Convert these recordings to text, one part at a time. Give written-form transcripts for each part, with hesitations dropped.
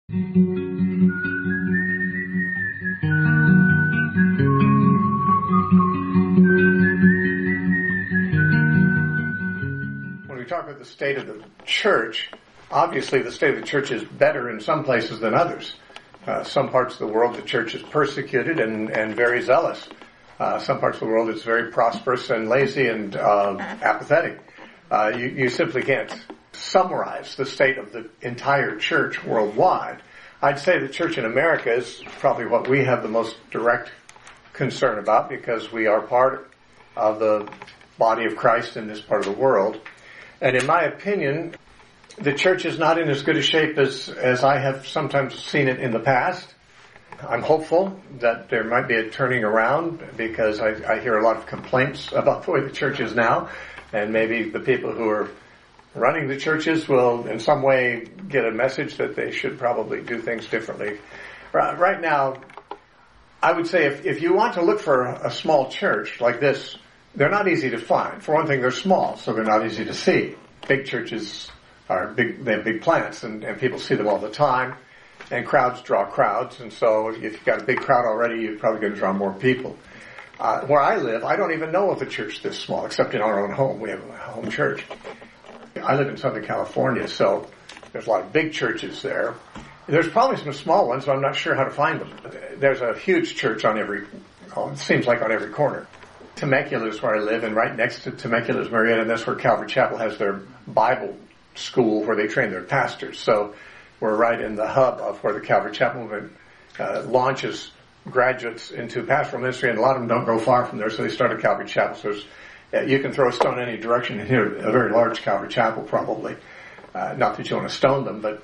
When we talk about the state of the church, obviously the state of the church is better in some places than others. Some parts of the world the church is persecuted and very zealous. Some parts of the world it's very prosperous and lazy and apathetic. You simply can't summarize the state of the entire church worldwide. I'd say the church in America is probably what we have the most direct concern about because we are part of the body of Christ in this part of the world. And in my opinion, the church is not in as good a shape as I have sometimes seen it in the past. I'm hopeful that there might be a turning around because I hear a lot of complaints about the way the church is now. And maybe the people who are running the churches will in some way get a message that they should probably do things differently. Right now, I would say if you want to look for a small church like this, they're not easy to find. For one thing, they're small, so they're not easy to see. Big churches are big, they have big plants and people see them all the time. And crowds draw crowds. And so if you've got a big crowd already, you're probably going to draw more people. Where I live, I don't even know of a church this small, except in our own home. We have a home church. I live in Southern California, so there's a lot of big churches there. There's probably some small ones, so I'm not sure how to find them. There's a huge church on it seems like on every corner. Temecula is where I live, and right next to Temecula is Marietta, and that's where Calvary Chapel has their Bible school where they train their pastors. So we're right in the hub of where the Calvary Chapel movement launches graduates into pastoral ministry, and a lot of them don't go far from there, so they start at Calvary Chapel. So you can throw a stone any direction and hit a very large Calvary Chapel, probably. Not that you want to stone them, but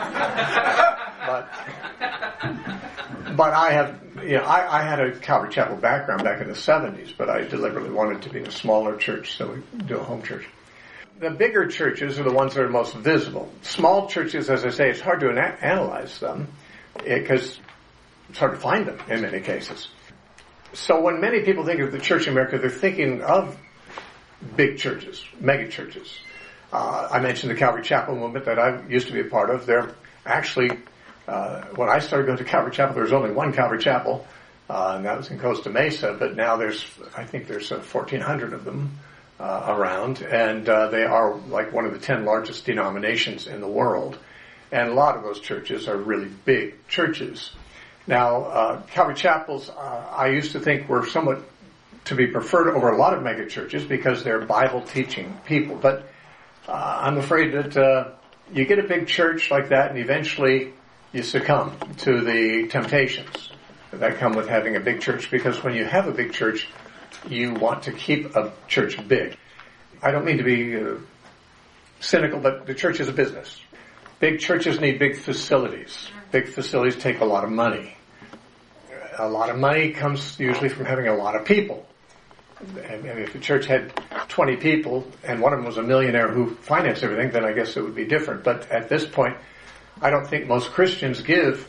I have, I had a Calvary Chapel background back in the 70s, but I deliberately wanted to be in a smaller church, so we do a home church. The bigger churches are the ones that are most visible. Small churches, as I say, it's hard to analyze them because it's hard to find them in many cases. So when many people think of the church in America, they're thinking of big churches, mega churches. I mentioned the Calvary Chapel movement that I used to be a part of. They're actually, when I started going to Calvary Chapel, there was only one Calvary Chapel, and that was in Costa Mesa, but now I think there's 1,400 of them around, and they are like one of the 10 largest denominations in the world. And a lot of those churches are really big churches. Now, Calvary Chapels, I used to think were somewhat to be preferred over a lot of mega churches because they're Bible teaching people. But I'm afraid that you get a big church like that and eventually you succumb to the temptations that come with having a big church, because when you have a big church, you want to keep a church big. I don't mean to be cynical, but the church is a business. Big churches need big facilities. Big facilities take a lot of money. A lot of money comes usually from having a lot of people. And if the church had 20 people and one of them was a millionaire who financed everything, then I guess it would be different. But at this point, I don't think most Christians give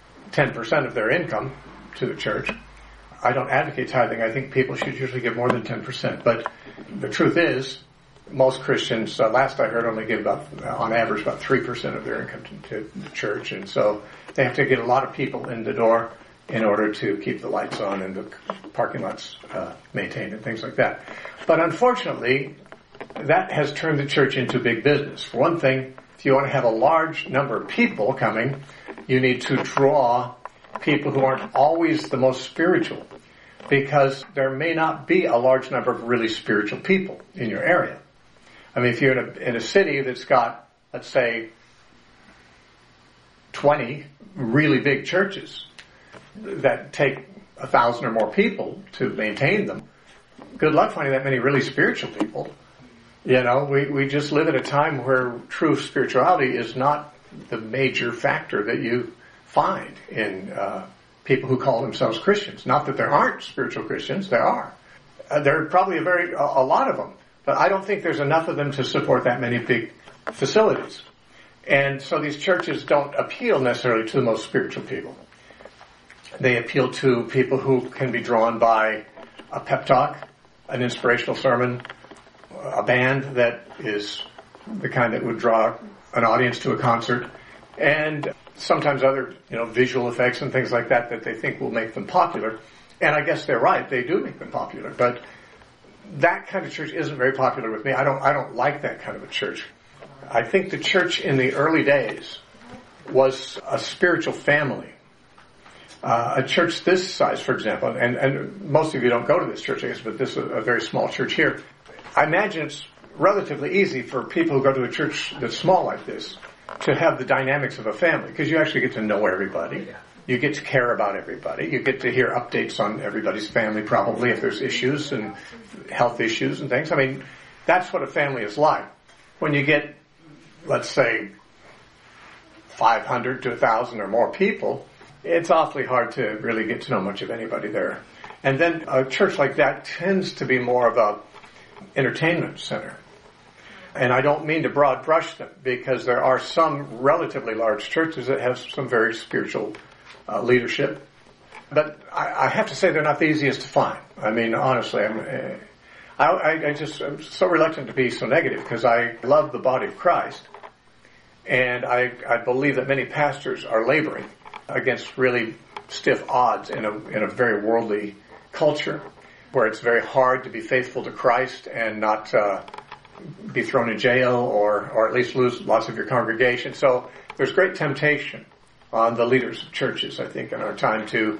10% of their income to the church. I don't advocate tithing. I think people should usually give more than 10%. But the truth is, most Christians, last I heard, only give on average, about 3% of their income to the church. And so they have to get a lot of people in the door in order to keep the lights on and the parking lots maintained and things like that. But unfortunately, that has turned the church into big business. For one thing, if you want to have a large number of people coming, you need to draw people who aren't always the most spiritual, because there may not be a large number of really spiritual people in your area. I mean, if you're in a city that's got, let's say, 20 really big churches that take 1,000 or more people to maintain them, good luck finding that many really spiritual people. We just live at a time where true spirituality is not the major factor that you find in people who call themselves Christians. Not that there aren't spiritual Christians, there are. There are probably a lot of them, but I don't think there's enough of them to support that many big facilities. And so these churches don't appeal necessarily to the most spiritual people. They appeal to people who can be drawn by a pep talk, an inspirational sermon, a band that is the kind that would draw an audience to a concert. And sometimes other, visual effects and things like that they think will make them popular. And I guess they're right. They do make them popular. But that kind of church isn't very popular with me. I don't like that kind of a church. I think the church in the early days was a spiritual family. A church this size, for example, and most of you don't go to this church, I guess, but this is a very small church here. I imagine it's relatively easy for people who go to a church that's small like this to have the dynamics of a family, because you actually get to know everybody. You get to care about everybody. You get to hear updates on everybody's family, probably, if there's issues and health issues and things. I mean, that's what a family is like. When you get, let's say, 500 to 1,000 or more people, it's awfully hard to really get to know much of anybody there. And then a church like that tends to be more of a entertainment center. And I don't mean to broad brush them, because there are some relatively large churches that have some very spiritual leadership. But I have to say they're not the easiest to find. I mean, honestly, I'm so reluctant to be so negative, because I love the body of Christ. And I believe that many pastors are laboring against really stiff odds in a very worldly culture, where it's very hard to be faithful to Christ and not be thrown in jail or at least lose lots of your congregation. So there's great temptation on the leaders of churches, I think, in our time to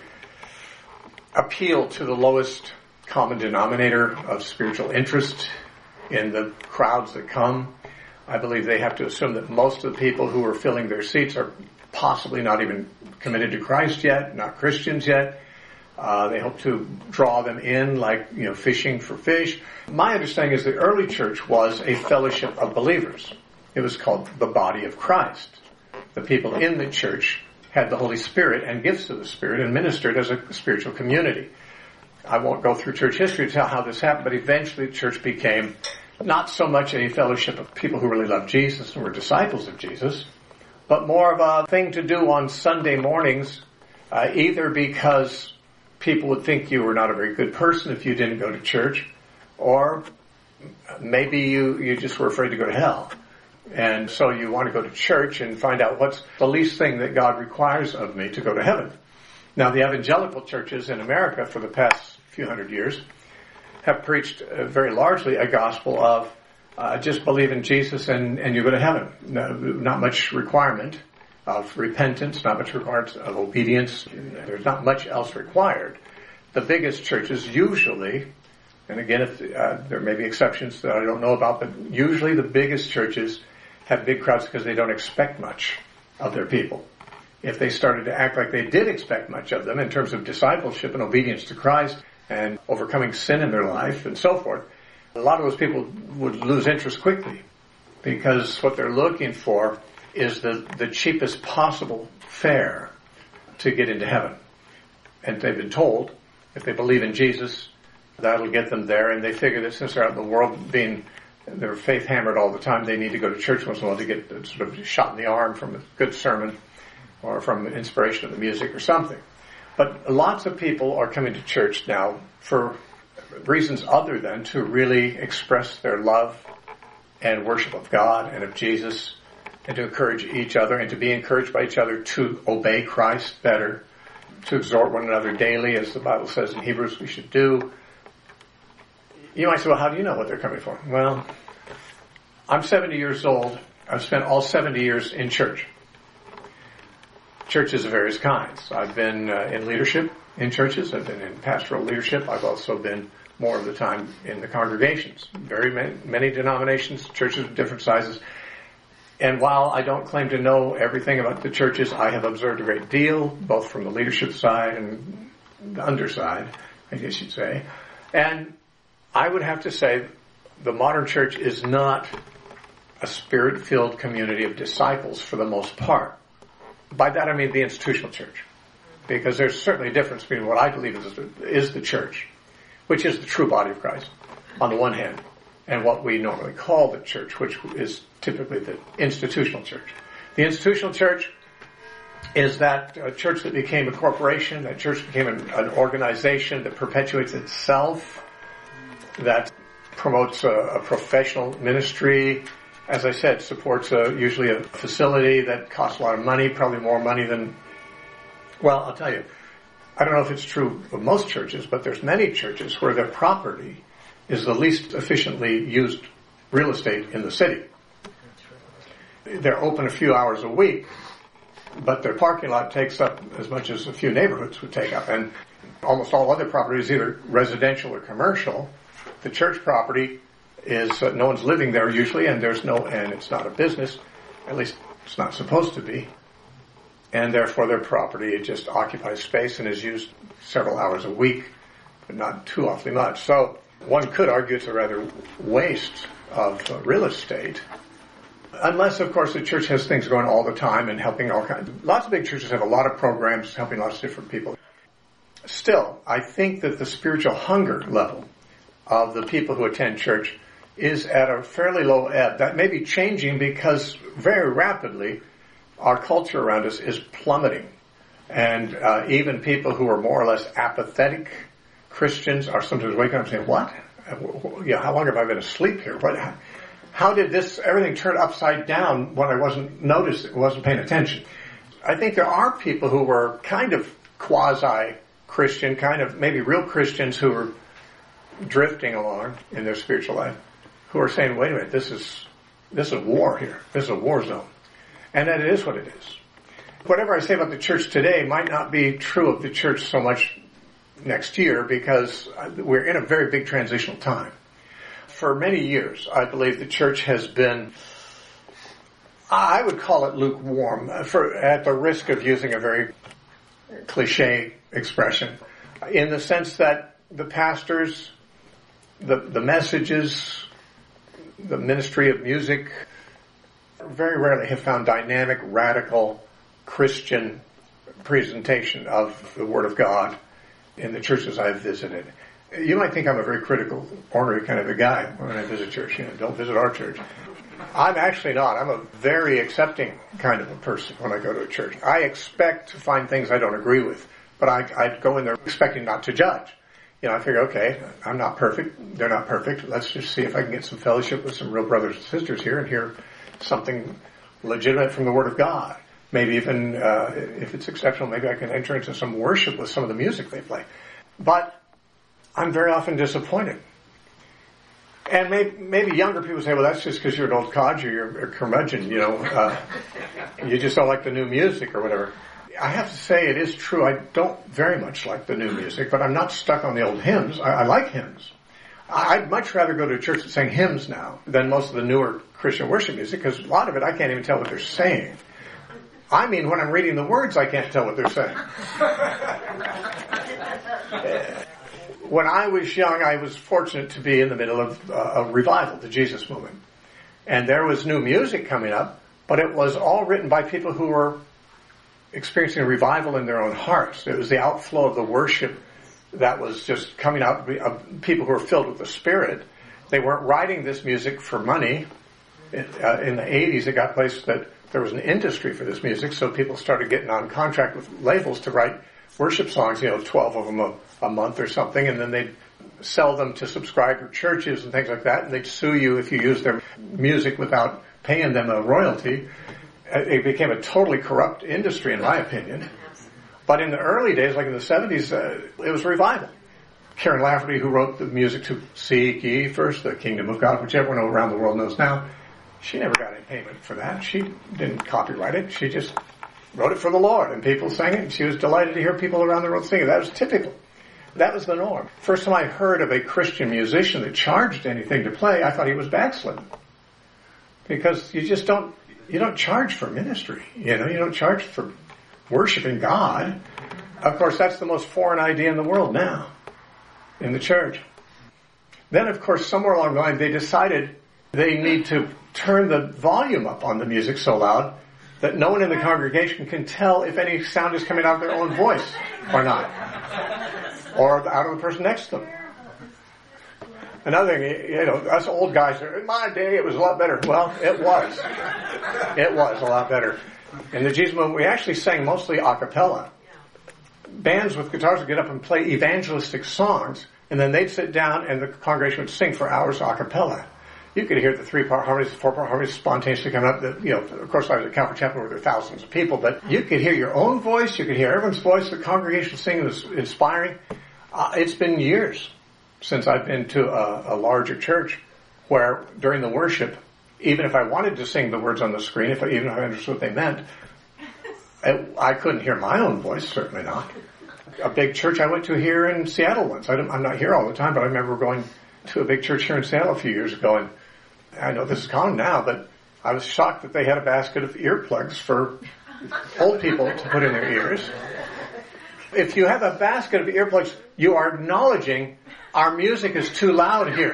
appeal to the lowest common denominator of spiritual interest in the crowds that come. I believe they have to assume that most of the people who are filling their seats are possibly not even committed to Christ yet, not Christians yet. They hope to draw them in like, fishing for fish. My understanding is the early church was a fellowship of believers. It was called the body of Christ. The people in the church had the Holy Spirit and gifts of the Spirit and ministered as a spiritual community. I won't go through church history to tell how this happened, but eventually the church became not so much a fellowship of people who really loved Jesus and were disciples of Jesus, but more of a thing to do on Sunday mornings, either because people would think you were not a very good person if you didn't go to church, or maybe you just were afraid to go to hell. And so you want to go to church and find out what's the least thing that God requires of me to go to heaven. Now, the evangelical churches in America for the past few hundred years have preached very largely a gospel of just believe in Jesus and you go to heaven. No, not much requirement of repentance, not much requirement of obedience. There's not much else required. The biggest churches usually, and again, if there may be exceptions that I don't know about, but usually the biggest churches have big crowds because they don't expect much of their people. If they started to act like they did expect much of them in terms of discipleship and obedience to Christ and overcoming sin in their life and so forth, a lot of those people would lose interest quickly, because what they're looking for is the cheapest possible fare to get into heaven. And they've been told, if they believe in Jesus, that'll get them there, and they figure that since they're out in the world being their faith hammered all the time, they need to go to church once in a while to get sort of shot in the arm from a good sermon or from the inspiration of the music or something. But lots of people are coming to church now for reasons other than to really express their love and worship of God and of Jesus, and to encourage each other and to be encouraged by each other to obey Christ better, to exhort one another daily, as the Bible says in Hebrews we should do. You might say, well, how do you know what they're coming for? Well, I'm 70 years old. I've spent all 70 years in church. Churches of various kinds. I've been in leadership in churches. I've been in pastoral leadership. I've also been more of the time in the congregations. Very many denominations, churches of different sizes. And while I don't claim to know everything about the churches, I have observed a great deal, both from the leadership side and the underside, I guess you'd say. And I would have to say the modern church is not a spirit-filled community of disciples for the most part. By that I mean the institutional church. Because there's certainly a difference between what I believe is the church, which is the true body of Christ, on the one hand, and what we normally call the church, which is typically the institutional church. The institutional church is that church that became a corporation, that church became an organization that perpetuates itself, that promotes a professional ministry, as I said, supports usually a facility that costs a lot of money, probably more money than, well, I'll tell you, I don't know if it's true of most churches, but there's many churches where their property is the least efficiently used real estate in the city. They're open a few hours a week, but their parking lot takes up as much as a few neighborhoods would take up. And almost all other property is either residential or commercial. The church property is no one's living there usually, and it's not a business. At least it's not supposed to be. And therefore their property, it just occupies space and is used several hours a week, but not too awfully much. So one could argue it's a rather waste of real estate. Unless, of course, the church has things going all the time and helping all kinds. Lots of big churches have a lot of programs helping lots of different people. Still, I think that the spiritual hunger level of the people who attend church is at a fairly low ebb. That may be changing because very rapidly our culture around us is plummeting. And even people who are more or less apathetic Christians are sometimes waking up and saying, what? How long have I been asleep here? How did everything turn upside down when I wasn't paying attention? I think there are people who were kind of quasi-Christian, kind of maybe real Christians who are drifting along in their spiritual life, who are saying, wait a minute, this is war here. This is a war zone. And that it is what it is. Whatever I say about the church today might not be true of the church so much next year because we're in a very big transitional time. For many years, I believe the church has been, I would call it lukewarm, at the risk of using a very cliche expression, in the sense that the pastors, the messages, the ministry of music, very rarely have found dynamic, radical Christian presentation of the Word of God in the churches I've visited. You might think I'm a very critical, ornery kind of a guy when I visit church. Don't visit our church. I'm actually not. I'm a very accepting kind of a person when I go to a church. I expect to find things I don't agree with, but I go in there expecting not to judge. I figure, okay, I'm not perfect. They're not perfect. Let's just see if I can get some fellowship with some real brothers and sisters here and hear something legitimate from the Word of God. Maybe even, if it's exceptional, maybe I can enter into some worship with some of the music they play. But I'm very often disappointed. And maybe younger people say, well, that's just because you're an old codger, you're a curmudgeon, you just don't like the new music or whatever. I have to say it is true, I don't very much like the new music, but I'm not stuck on the old hymns. I like hymns. I'd much rather go to a church that sang hymns now than most of the newer Christian worship music, because a lot of it I can't even tell what they're saying. I mean, when I'm reading the words, I can't tell what they're saying. When I was young, I was fortunate to be in the middle of a revival, the Jesus movement. And there was new music coming up, but it was all written by people who were experiencing a revival in their own hearts. It was the outflow of the worship that was just coming out of people who were filled with the Spirit. They weren't writing this music for money. In the 80s, it got placed that there was an industry for this music, so people started getting on contract with labels to write worship songs, 12 of them a month or something, and then they'd sell them to subscriber churches and things like that, and they'd sue you if you used their music without paying them a royalty. It became a totally corrupt industry, in my opinion. But in the early days, like in the 70s, it was revival. Karen Lafferty, who wrote the music to Seek Ye First the Kingdom of God, which everyone around the world knows now, she never got any payment for that. She didn't copyright it. She just wrote it for the Lord, and people sang it, and she was delighted to hear people around the world sing it. That was typical. That was the norm. First time I heard of a Christian musician that charged anything to play, I thought he was backslidden. Because you don't charge for ministry. You don't charge for worshiping God. Of course, that's the most foreign idea in the world now, in the church. Then, of course, somewhere along the line, they decided they need to turn the volume up on the music so loud that no one in the congregation can tell if any sound is coming out of their own voice or not, or out of the person next to them. Another thing, us old guys, in my day it was a lot better. Well, it was. It was a lot better. In the Jesus movement, we actually sang mostly a cappella. Bands with guitars would get up and play evangelistic songs, and then they'd sit down and the congregation would sing for hours a cappella. you could hear the 3-part harmonies, the 4-part harmonies spontaneously coming up. Of course, I was at Calvary Chapel where there were thousands of people, but you could hear your own voice, you could hear everyone's voice, the congregation singing was inspiring. It's been years since I've been to a larger church where during the worship, even if I wanted to sing the words on the screen, even if I understood what they meant, I couldn't hear my own voice, certainly not. A big church I went to here in Seattle once. I'm not here all the time, but I remember going to a big church here in Seattle a few years ago, and I know this is common now, but I was shocked that they had a basket of earplugs for old people to put in their ears. If you have a basket of earplugs, you are acknowledging our music is too loud here.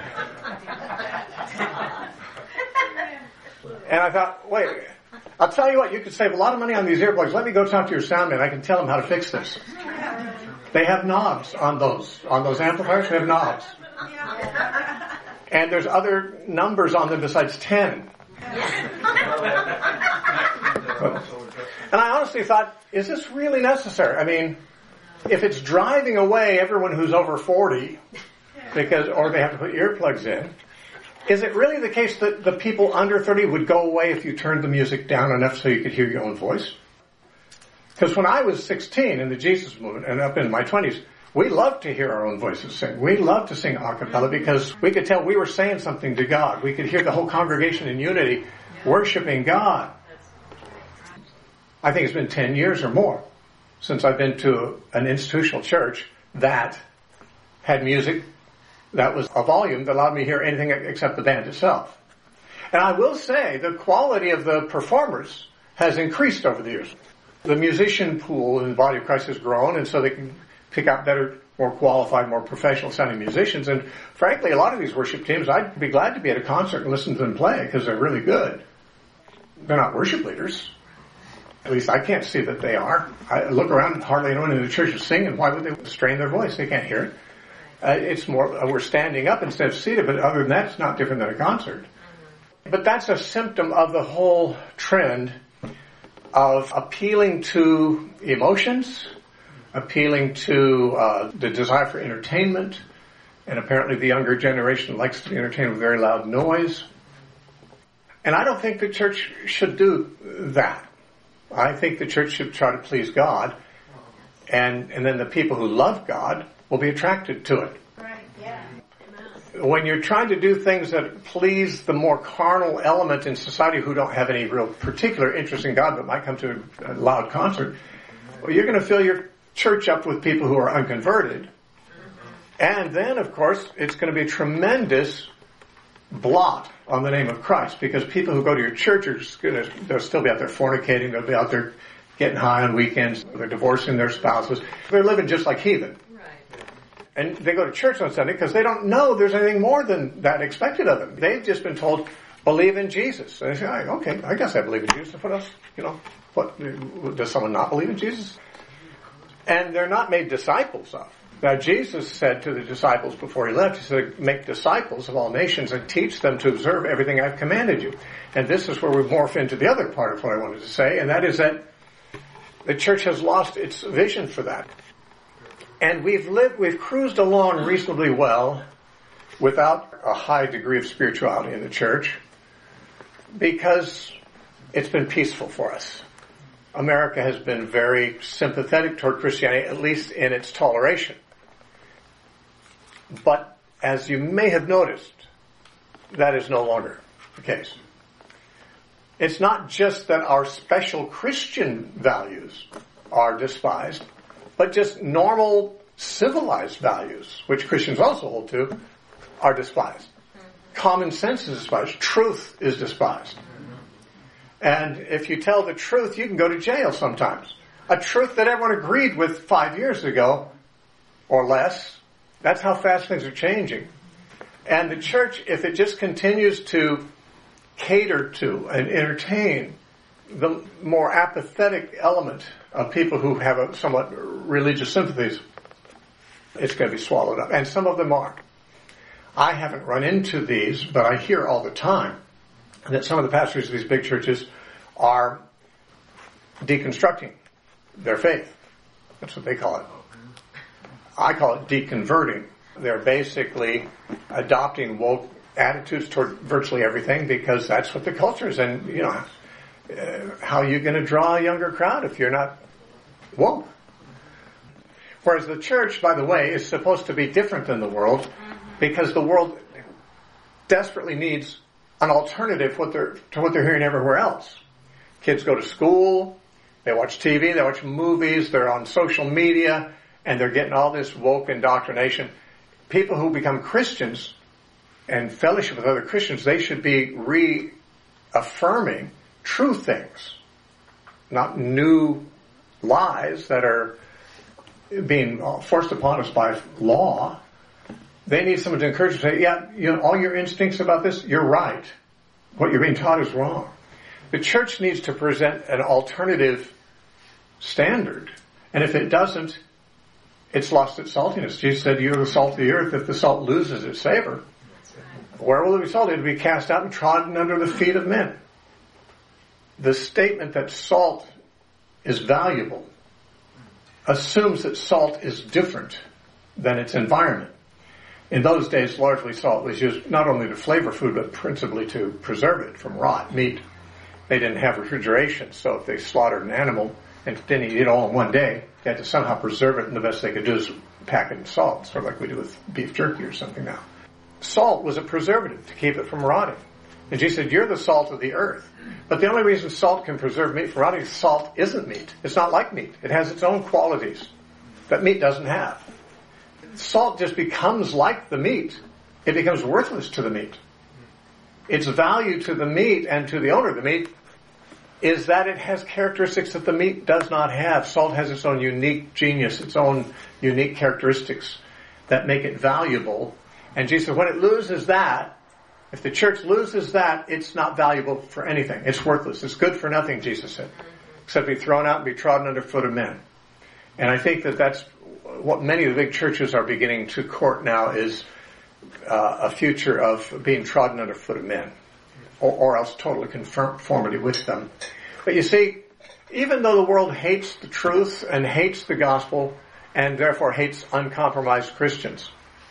And I thought, wait, I'll tell you what, you could save a lot of money on these earplugs. Let me go talk to your sound man. I can tell him how to fix this. They have knobs on those amplifiers. They have knobs. And there's other numbers on them besides 10. And I honestly thought, is this really necessary? I mean, if it's driving away everyone who's over 40, or they have to put earplugs in, is it really the case that the people under 30 would go away if you turned the music down enough so you could hear your own voice? Because when I was 16 in the Jesus movement and up in my 20s, we loved to hear our own voices sing. We loved to sing a cappella because we could tell we were saying something to God. We could hear the whole congregation in unity worshiping God. I think it's been 10 years or more since I've been to an institutional church that had music that was a volume that allowed me to hear anything except the band itself. And I will say the quality of the performers has increased over the years. The musician pool in the body of Christ has grown, and so they can pick out better, more qualified, more professional sounding musicians. And frankly, a lot of these worship teams, I'd be glad to be at a concert and listen to them play because they're really good. They're not worship leaders. At least I can't see that they are. I look around, hardly anyone in the church is singing. Why would they strain their voice? They can't hear it. It's more, we're standing up instead of seated, but other than that, it's not different than a concert. But that's a symptom of the whole trend of appealing to emotions, appealing to the desire for entertainment, and apparently the younger generation likes to be entertained with very loud noise. And I don't think the church should do that. I think the church should try to please God, and then the people who love God will be attracted to it. Right, yeah. When you're trying to do things that please the more carnal element in society who don't have any real particular interest in God but might come to a loud concert, well, you're going to fill your church up with people who are unconverted. And then, of course, it's going to be a tremendous blot on the name of Christ, because people who go to your church they'll still be out there fornicating, they'll be out there getting high on weekends, they're divorcing their spouses, they're living just like heathen. And they go to church on Sunday because they don't know there's anything more than that expected of them. They've just been told, believe in Jesus. And they say, okay, I guess I believe in Jesus. What else? What does someone not believe in Jesus? And they're not made disciples of. Now, Jesus said to the disciples before he left, he said, make disciples of all nations and teach them to observe everything I've commanded you. And this is where we morph into the other part of what I wanted to say, and that is that the church has lost its vision for that. And we've cruised along reasonably well without a high degree of spirituality in the church because it's been peaceful for us. America has been very sympathetic toward Christianity, at least in its toleration. But as you may have noticed, that is no longer the case. It's not just that our special Christian values are despised, but just normal civilized values, which Christians also hold to, are despised. Common sense is despised. Truth is despised. And if you tell the truth, you can go to jail sometimes. A truth that everyone agreed with 5 years ago, or less. That's how fast things are changing. And the church, if it just continues to cater to and entertain the more apathetic element of people who have a somewhat religious sympathies, it's going to be swallowed up. And some of them are. I haven't run into these, but I hear all the time that some of the pastors of these big churches are deconstructing their faith. That's what they call it. I call it deconverting. They're basically adopting woke attitudes toward virtually everything because that's what the culture is. And, how are you going to draw a younger crowd if you're not woke? Whereas the church, by the way, is supposed to be different than the world because the world desperately needs an alternative to what they're hearing everywhere else. Kids go to school, they watch TV, they watch movies, they're on social media, and they're getting all this woke indoctrination. People who become Christians and fellowship with other Christians, they should be reaffirming true things, not new lies that are being forced upon us by law. They need someone to encourage them to say, all your instincts about this, you're right. What you're being taught is wrong. The church needs to present an alternative standard. And if it doesn't, it's lost its saltiness. Jesus said, you're the salt of the earth. If the salt loses its savor, where will it be salted? It will be cast out and trodden under the feet of men. The statement that salt is valuable assumes that salt is different than its environment. In those days, largely salt was used not only to flavor food, but principally to preserve it from rot, meat. They didn't have refrigeration, so if they slaughtered an animal and didn't eat it all in one day, they had to somehow preserve it, and the best they could do is pack it in salt, sort of like we do with beef jerky or something now. Salt was a preservative to keep it from rotting. And Jesus said, you're the salt of the earth. But the only reason salt can preserve meat from rotting is salt isn't meat. It's not like meat. It has its own qualities that meat doesn't have. Salt just becomes like the meat. It becomes worthless to the meat. Its value to the meat and to the owner of the meat is that it has characteristics that the meat does not have. Salt has its own unique genius, its own unique characteristics that make it valuable. And Jesus said, when it loses that, if the church loses that, it's not valuable for anything. It's worthless. It's good for nothing, Jesus said, except be thrown out and be trodden underfoot of men. And I think that that's what many of the big churches are beginning to court now is a future of being trodden underfoot of men, or else total conformity with them. But you see, even though the world hates the truth and hates the gospel and therefore hates uncompromised Christians,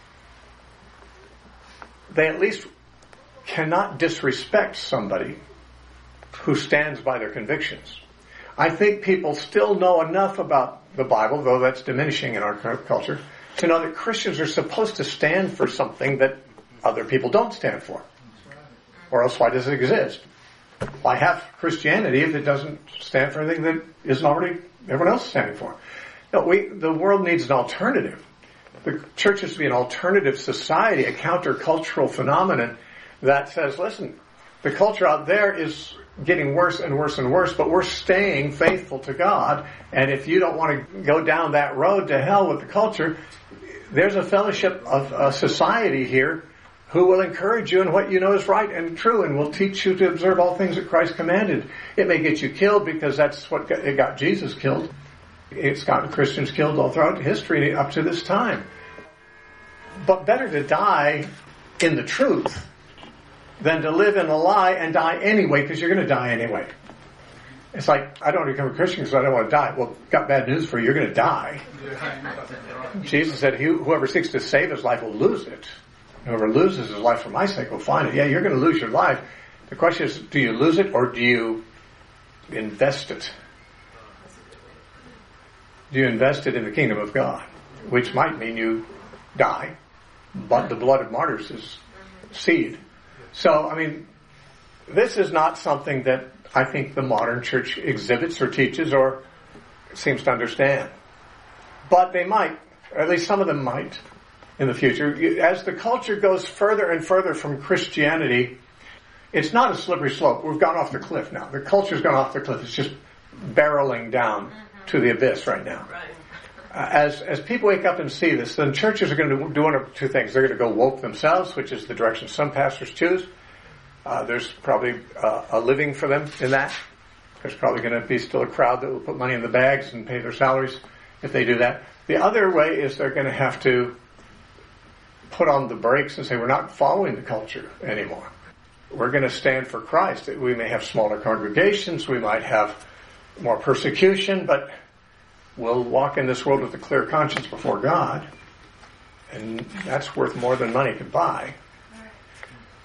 they at least cannot disrespect somebody who stands by their convictions. I think people still know enough about the Bible, though that's diminishing in our culture, to know that Christians are supposed to stand for something that other people don't stand for. Or else why does it exist? Why have Christianity if it doesn't stand for anything that isn't already everyone else standing for? No, the world needs an alternative. The church is to be an alternative society, a countercultural phenomenon that says, listen, the culture out there is getting worse and worse and worse, but we're staying faithful to God. And if you don't want to go down that road to hell with the culture, there's a fellowship of a society here who will encourage you in what you know is right and true and will teach you to observe all things that Christ commanded. It may get you killed because that's what it got Jesus killed. It's gotten Christians killed all throughout history up to this time. But better to die in the truth than to live in a lie and die anyway, because you're going to die anyway. It's like, I don't want to become a Christian because I don't want to die. Well, got bad news for you. You're going to die. Jesus said, whoever seeks to save his life will lose it. Whoever loses his life for my sake will find it. Yeah, you're going to lose your life. The question is, do you lose it or do you invest it? Do you invest it in the kingdom of God? Which might mean you die, but the blood of martyrs is seed. So, I mean, this is not something that I think the modern church exhibits or teaches or seems to understand. But they might, or at least some of them might in the future. As the culture goes further and further from Christianity, it's not a slippery slope. We've gone off the cliff now. The culture's gone off the cliff. It's just barreling down to the abyss right now. As people wake up and see this, then churches are going to do one of two things. They're going to go woke themselves, which is the direction some pastors choose. There's probably a living for them in that. There's probably going to be still a crowd that will put money in the bags and pay their salaries if they do that. The other way is they're going to have to put on the brakes and say, we're not following the culture anymore. We're going to stand for Christ. We may have smaller congregations, we might have more persecution, but we'll walk in this world with a clear conscience before God, and that's worth more than money could buy.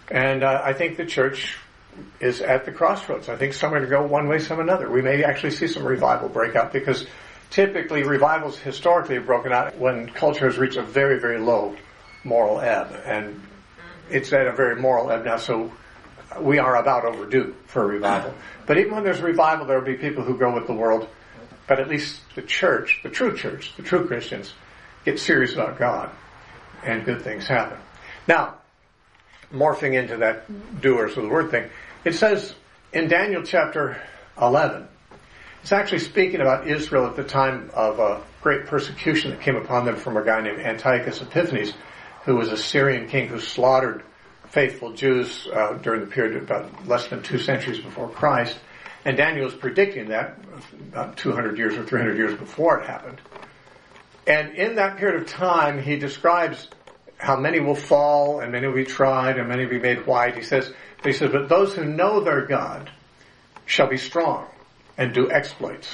And I think the church is at the crossroads. I think some are going to go one way, some another. We may actually see some revival break out, because typically revivals historically have broken out when culture has reached a very, very low moral ebb. And it's at a very moral ebb now, so we are about overdue for a revival. But even when there's revival, there will be people who go with the world. But at least the church, the true Christians, get serious about God, and good things happen. Now, morphing into that doers of the word thing, it says in Daniel chapter 11, it's actually speaking about Israel at the time of a great persecution that came upon them from a guy named Antiochus Epiphanes, who was a Syrian king who slaughtered faithful Jews during the period of about less than 2 centuries before Christ. And Daniel was predicting that about 200 years or 300 years before it happened. And in that period of time, he describes how many will fall, and many will be tried, and many will be made white. He says, but those who know their God shall be strong and do exploits.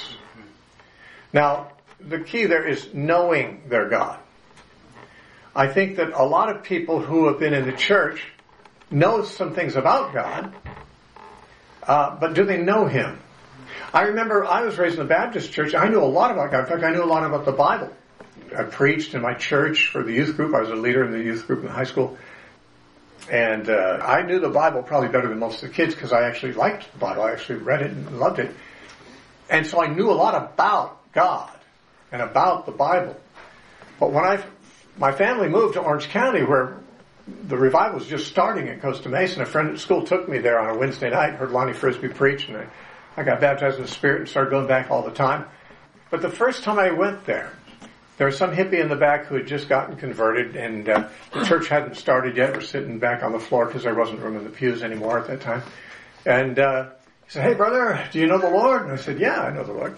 Now, the key there is knowing their God. I think that a lot of people who have been in the church know some things about God, but do they know Him? I remember I was raised in a Baptist church. I knew a lot about God. In fact, I knew a lot about the Bible. I preached in my church for the youth group. I was a leader in the youth group in high school. And I knew the Bible probably better than most of the kids, because I actually liked the Bible. I actually read it and loved it. And so I knew a lot about God and about the Bible. But when my family moved to Orange County, where the revival was just starting at Costa Mesa, a friend at school took me there on a Wednesday night, heard Lonnie Frisbee preach, and I got baptized in the Spirit and started going back all the time. But the first time I went there was some hippie in the back who had just gotten converted, and the church hadn't started yet. We're sitting back on the floor because there wasn't room in the pews anymore at that time. And he said, "Hey, brother, do you know the Lord?" And I said, "Yeah, I know the Lord."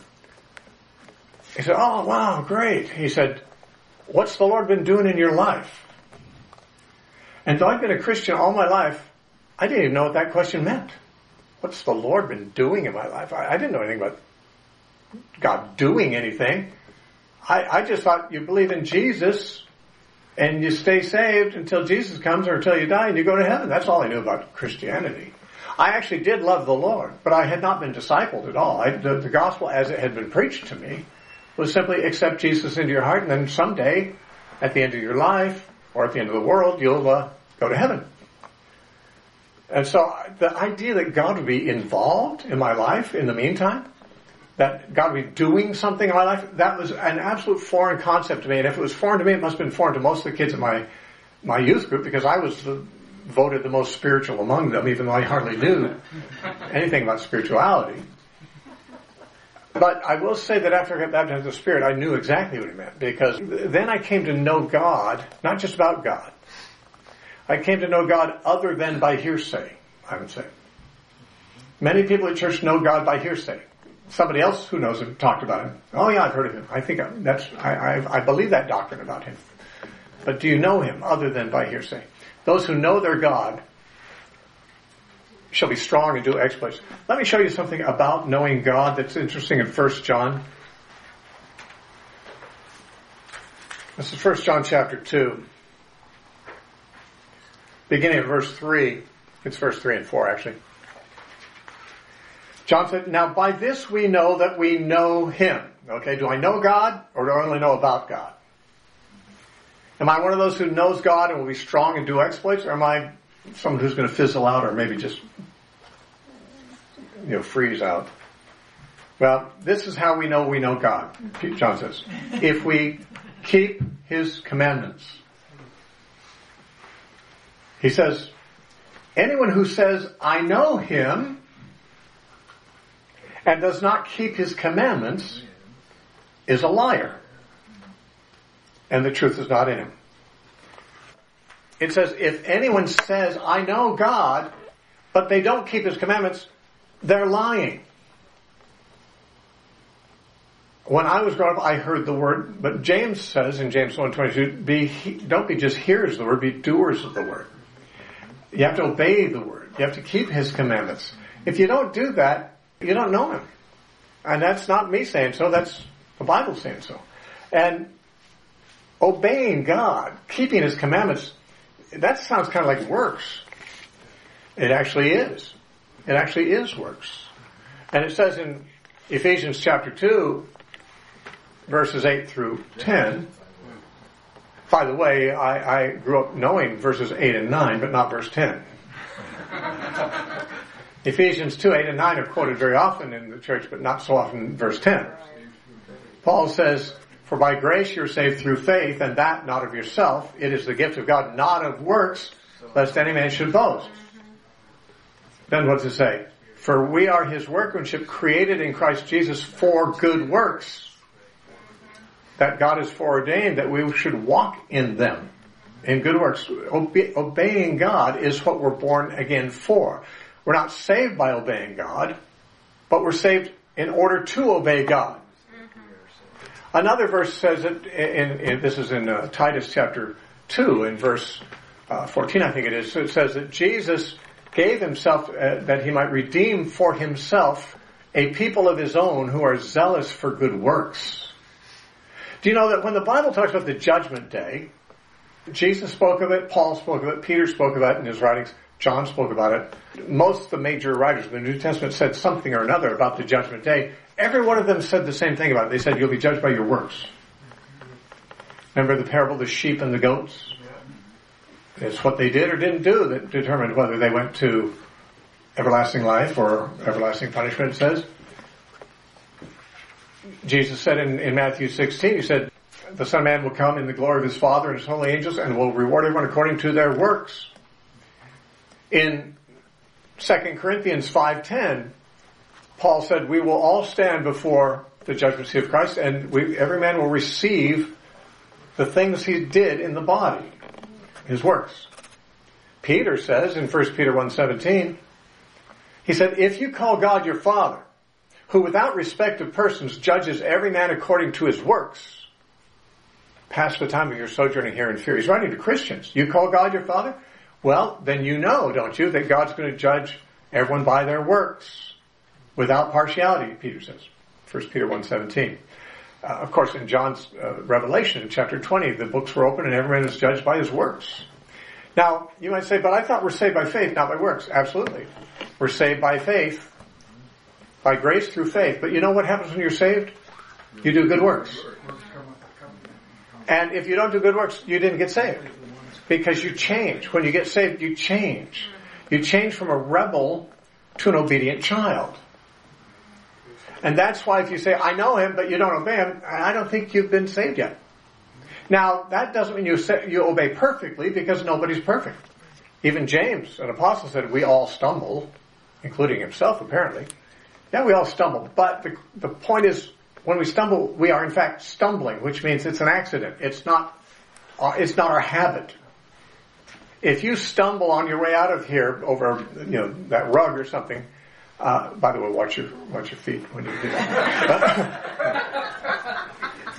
He said, "Oh, wow, great." He said, "What's the Lord been doing in your life?" And though I've been a Christian all my life, I didn't even know what that question meant. What's the Lord been doing in my life? I didn't know anything about God doing anything. I just thought you believe in Jesus and you stay saved until Jesus comes, or until you die and you go to heaven. That's all I knew about Christianity. I actually did love the Lord, but I had not been discipled at all. The gospel as it had been preached to me was simply accept Jesus into your heart, and then someday, at the end of your life, or at the end of the world, you'll go to heaven. And so the idea that God would be involved in my life in the meantime, that God would be doing something in my life, that was an absolute foreign concept to me. And if it was foreign to me, it must have been foreign to most of the kids in my youth group, because I was voted the most spiritual among them, even though I hardly knew anything about spirituality. But I will say that after I got baptized in the Spirit, I knew exactly what it meant, because then I came to know God, not just about God. I came to know God other than by hearsay, I would say. Many people at church know God by hearsay. Somebody else who knows him talked about him. "Oh yeah, I've heard of him. I think I believe that doctrine about him." But do you know him other than by hearsay? Those who know their God shall be strong and do exploits. Let me show you something about knowing God that's interesting in 1 John. This is 1 John chapter 2. Beginning at verse 3. It's verse 3 and 4 actually. John said, "Now by this we know that we know Him." Okay, do I know God, or do I only know about God? Am I one of those who knows God and will be strong and do exploits, or am I someone who's going to fizzle out, or maybe just freeze out? Well, this is how we know God, John says. If we keep His commandments. He says, anyone who says, "I know Him," and does not keep His commandments is a liar, and the truth is not in him. It says, if anyone says, "I know God," but they don't keep His commandments, they're lying. When I was growing up, I heard the word, but James says in James 1:22, don't be just hearers of the word, be doers of the word. You have to obey the word. You have to keep His commandments. If you don't do that, you don't know Him. And that's not me saying so, that's the Bible saying so. And obeying God, keeping His commandments, that sounds kind of like works. It actually is. It actually is works. And it says in Ephesians chapter 2, verses 8 through 10. By the way, I grew up knowing verses 8 and 9, but not verse 10. Ephesians 2, 8 and 9 are quoted very often in the church, but not so often in verse 10. Paul says, "For by grace you are saved through faith, and that not of yourself. It is the gift of God, not of works, lest any man should boast." Then what does it say? "For we are his workmanship, created in Christ Jesus for good works, that God has foreordained that we should walk in them." In good works. Obeying God is what we're born again for. We're not saved by obeying God, but we're saved in order to obey God. Another verse says that, this is in Titus chapter 2, in verse 14, I think it is. So it says that Jesus gave himself that he might redeem for himself a people of his own who are zealous for good works. Do you know that when the Bible talks about the judgment day, Jesus spoke of it, Paul spoke of it, Peter spoke of it in his writings, John spoke about it. Most of the major writers of the New Testament said something or another about the judgment day. Every one of them said the same thing about it. They said, you'll be judged by your works. Remember the parable of the sheep and the goats? It's what they did or didn't do that determined whether they went to everlasting life or everlasting punishment, it says. Jesus said in Matthew 16, he said, the Son of Man will come in the glory of his Father and his holy angels and will reward everyone according to their works. In 2 Corinthians 5:10, Paul said, we will all stand before the judgment seat of Christ, and every man will receive the things he did in the body, his works. Peter says in 1 Peter 1:17, he said, if you call God your Father, who without respect of persons judges every man according to his works, pass the time of your sojourning here in fear. He's writing to Christians. You call God your Father? Well, then you know, don't you, that God's going to judge everyone by their works without partiality, Peter says. 1 Peter 1:17. Of course, in John's Revelation, in chapter 20, the books were open and every man is judged by his works. Now, you might say, but I thought we're saved by faith, not by works. Absolutely. We're saved by faith, by grace through faith. But you know what happens when you're saved? You do good works. And if you don't do good works, you didn't get saved. Because you change. When you get saved, you change. You change from a rebel to an obedient child. And that's why if you say, I know him, but you don't obey him, I don't think you've been saved yet. Now, that doesn't mean you obey perfectly, because nobody's perfect. Even James, an apostle, said, we all stumble, including himself, apparently. Yeah, we all stumble. But the point is, when we stumble, we are in fact stumbling, which means it's an accident. It's not our habit. If you stumble on your way out of here over, that rug or something, by the way, watch your feet when you do that.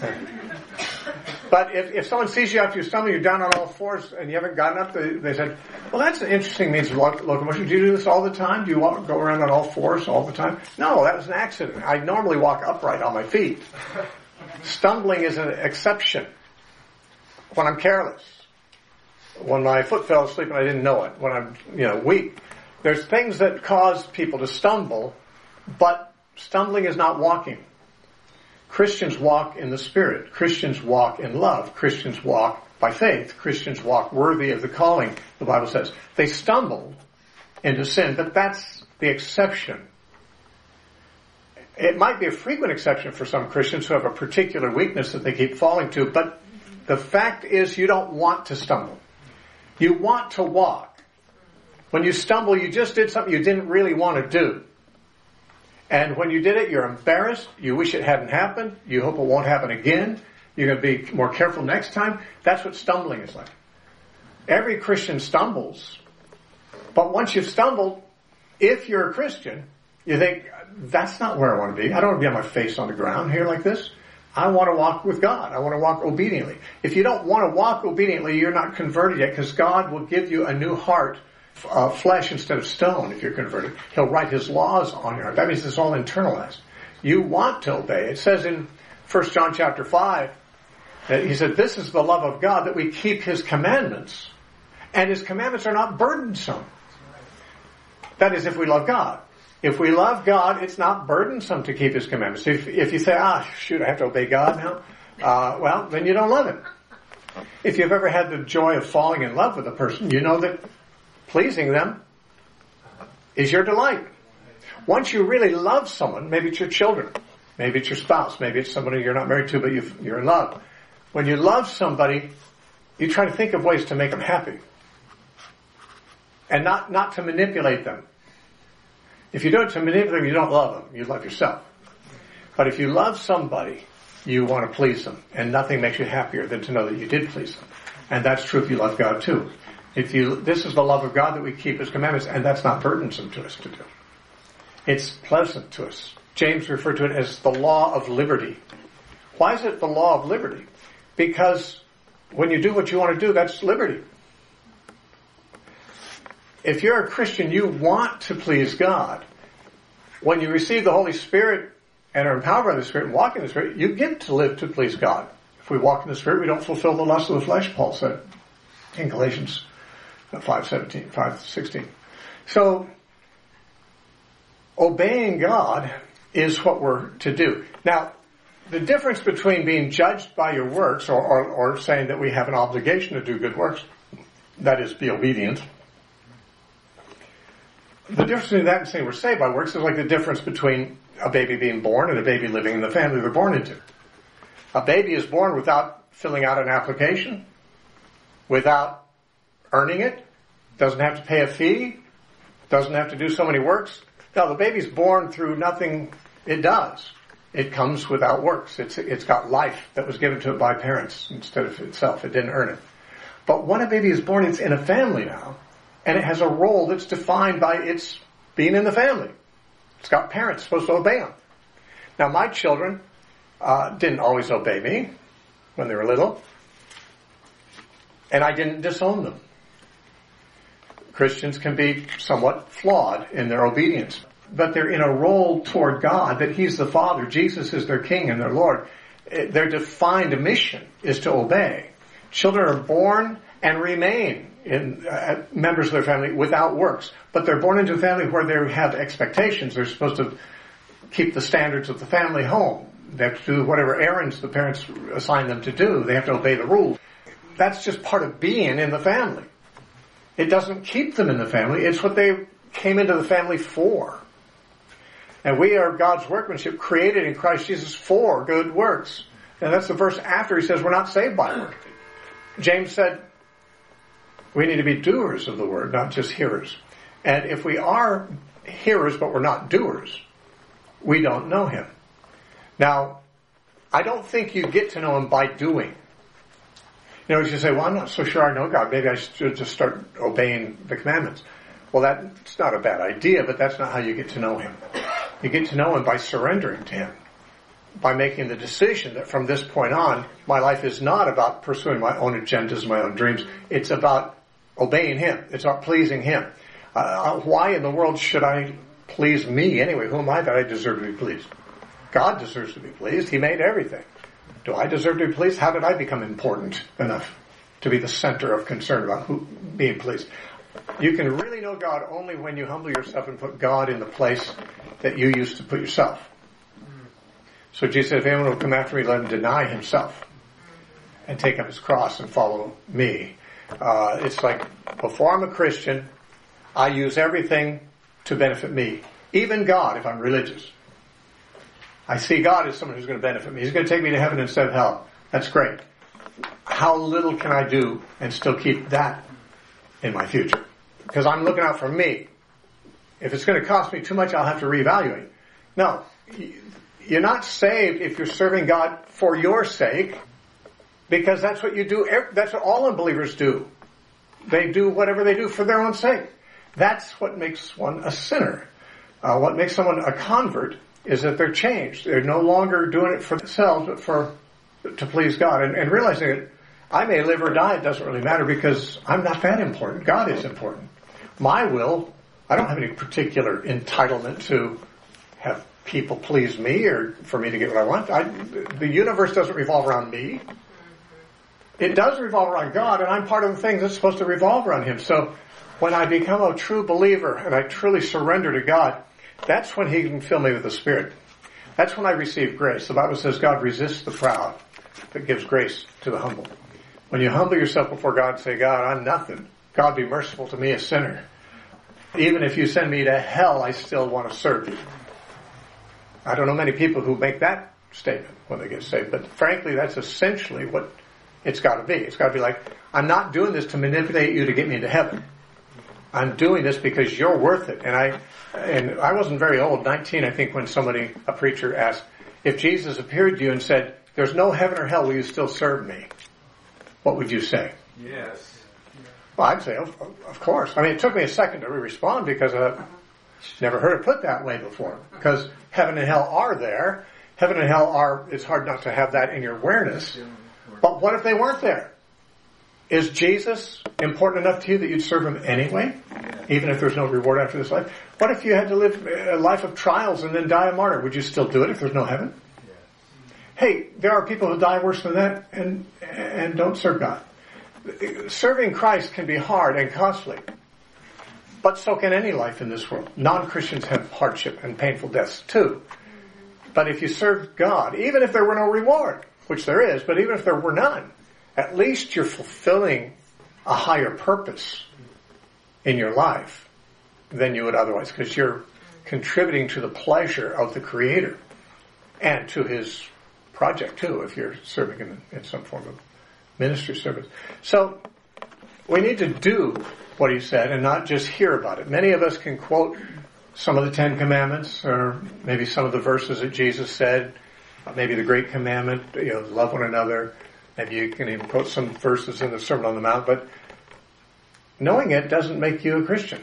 But if someone sees you after you stumble, you're down on all fours and you haven't gotten up, they said, well, that's an interesting means of locomotion. Do you do this all the time? Do you go around on all fours all the time? No, that was an accident. I normally walk upright on my feet. Stumbling is an exception. When I'm careless. When my foot fell asleep and I didn't know it. When I'm, weak. There's things that cause people to stumble, but stumbling is not walking. Christians walk in the Spirit. Christians walk in love. Christians walk by faith. Christians walk worthy of the calling, the Bible says. They stumble into sin, but that's the exception. It might be a frequent exception for some Christians who have a particular weakness that they keep falling to, but the fact is you don't want to stumble. You want to walk. When you stumble, you just did something you didn't really want to do. And when you did it, you're embarrassed. You wish it hadn't happened. You hope it won't happen again. You're going to be more careful next time. That's what stumbling is like. Every Christian stumbles. But once you've stumbled, if you're a Christian, you think, that's not where I want to be. I don't want to be on my face on the ground here like this. I want to walk with God. I want to walk obediently. If you don't want to walk obediently, you're not converted yet, because God will give you a new heart, flesh instead of stone if you're converted. He'll write his laws on your heart. That means it's all internalized. You want to obey. It says in 1 John chapter 5, that he said, this is the love of God, that we keep his commandments. And his commandments are not burdensome. That is, if we love God. If we love God, it's not burdensome to keep His commandments. If you say, shoot, I have to obey God now, well, then you don't love Him. If you've ever had the joy of falling in love with a person, you know that pleasing them is your delight. Once you really love someone, maybe it's your children, maybe it's your spouse, maybe it's somebody you're not married to, but you're in love. When you love somebody, you try to think of ways to make them happy. And not to manipulate them. If you do it to manipulate them, you don't love them. You love yourself. But if you love somebody, you want to please them. And nothing makes you happier than to know that you did please them. And that's true if you love God too. This is the love of God that we keep His commandments, and that's not burdensome to us to do. It's pleasant to us. James referred to it as the law of liberty. Why is it the law of liberty? Because when you do what you want to do, that's liberty. If you're a Christian, you want to please God. When you receive the Holy Spirit and are empowered by the Spirit and walk in the Spirit, you get to live to please God. If we walk in the Spirit, we don't fulfill the lust of the flesh, Paul said in Galatians 5:16. So, obeying God is what we're to do. Now, the difference between being judged by your works or saying that we have an obligation to do good works, that is, be obedient. The difference between that and saying we're saved by works is like the difference between a baby being born and a baby living in the family they're born into. A baby is born without filling out an application, without earning it, doesn't have to pay a fee, doesn't have to do so many works. No, the baby's born through nothing it does. It comes without works. It's got life that was given to it by parents instead of itself. It didn't earn it. But when a baby is born, it's in a family now. And it has a role that's defined by its being in the family. It's got parents supposed to obey them. Now, my children didn't always obey me when they were little. And I didn't disown them. Christians can be somewhat flawed in their obedience. But they're in a role toward God, that He's the Father, Jesus is their King and their Lord. Their defined mission is to obey. Children are born and remain members of their family without works. But they're born into a family where they have expectations. They're supposed to keep the standards of the family home. They have to do whatever errands the parents assign them to do. They have to obey the rules. That's just part of being in the family. It doesn't keep them in the family. It's what they came into the family for. And we are God's workmanship created in Christ Jesus for good works. And that's the verse after he says we're not saved by work. James said we need to be doers of the word, not just hearers. And if we are hearers but we're not doers, we don't know Him. Now, I don't think you get to know Him by doing. You know, you say, well, I'm not so sure I know God. Maybe I should just start obeying the commandments. Well, that's not a bad idea, but that's not how you get to know Him. You get to know Him by surrendering to Him. By making the decision that from this point on, my life is not about pursuing my own agendas, my own dreams. It's about obeying Him. It's about pleasing Him. Why in the world should I please me anyway? Who am I that I deserve to be pleased? God deserves to be pleased. He made everything. Do I deserve to be pleased? How did I become important enough to be the center of concern about being pleased? You can really know God only when you humble yourself and put God in the place that you used to put yourself. So Jesus said, if anyone will come after me, let him deny himself and take up his cross and follow me. It's like, before I'm a Christian, I use everything to benefit me. Even God, if I'm religious. I see God as someone who's going to benefit me. He's going to take me to heaven instead of hell. That's great. How little can I do and still keep that in my future? Because I'm looking out for me. If it's going to cost me too much, I'll have to reevaluate. No. You're not saved if you're serving God for your sake, because that's what you do. That's what all unbelievers do. They do whatever they do for their own sake. That's what makes one a sinner. What makes someone a convert is that they're changed. They're no longer doing it for themselves, but to please God. And realizing that I may live or die, it doesn't really matter, because I'm not that important. God is important. My will, I don't have any particular entitlement to have people please me or for me to get what I want. The universe doesn't revolve around me. It does revolve around God, and I'm part of the things that's supposed to revolve around Him. So When I become a true believer and I truly surrender to God, that's when He can fill me with the Spirit. That's when I receive grace. The Bible says God resists the proud, but gives grace to the humble. When you humble yourself before God and say, God, I'm nothing. God, be merciful to me, a sinner. Even if you send me to hell, I still want to serve you. I don't know many people who make that statement when they get saved, but frankly, that's essentially what it's got to be. It's got to be like, I'm not doing this to manipulate you to get me into heaven. I'm doing this because you're worth it. And I wasn't very old, 19, I think, when a preacher asked, if Jesus appeared to you and said, there's no heaven or hell, will you still serve me? What would you say? Yes. Well, I'd say, of course. I mean, it took me a second to respond because I've never heard it put that way before. Because heaven and hell are there. Heaven and hell are, it's hard not to have that in your awareness. But what if they weren't there? Is Jesus important enough to you that you'd serve Him anyway? Even if there's no reward after this life? What if you had to live a life of trials and then die a martyr? Would you still do it if there's no heaven? Hey, there are people who die worse than that and don't serve God. Serving Christ can be hard and costly. But so can any life in this world. Non-Christians have hardship and painful deaths too. But if you serve God, even if there were no reward, which there is, but even if there were none, at least you're fulfilling a higher purpose in your life than you would otherwise, because you're contributing to the pleasure of the Creator and to His project too, if you're serving Him in some form of ministry service. So we need to do what He said and not just hear about it. Many of us can quote some of the Ten Commandments, or maybe some of the verses that Jesus said, maybe the Great Commandment, love one another. Maybe you can even quote some verses in the Sermon on the Mount, but knowing it doesn't make you a Christian.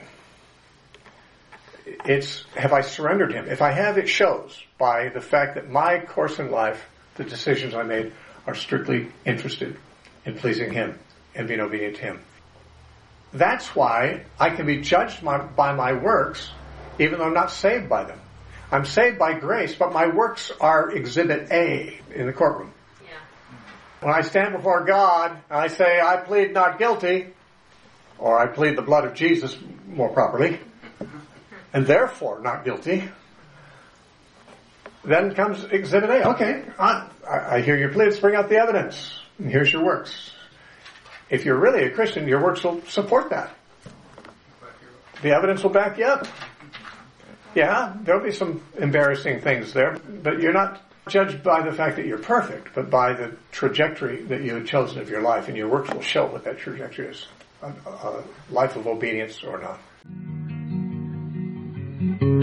It's, have I surrendered Him? If I have, it shows by the fact that my course in life, the decisions I made, are strictly interested in pleasing Him and being obedient to Him. That's why I can be judged by my works, even though I'm not saved by them. I'm saved by grace, but my works are exhibit A in the courtroom. Yeah. When I stand before God and I say, I plead not guilty, or I plead the blood of Jesus more properly, and therefore not guilty, then comes exhibit A. Okay, I hear your plea, let's bring out the evidence. And here's your works. If you're really a Christian, your works will support that. The evidence will back you up. Yeah, there'll be some embarrassing things there, but you're not judged by the fact that you're perfect, but by the trajectory that you had chosen of your life, and your works will show what that trajectory is. A life of obedience or not.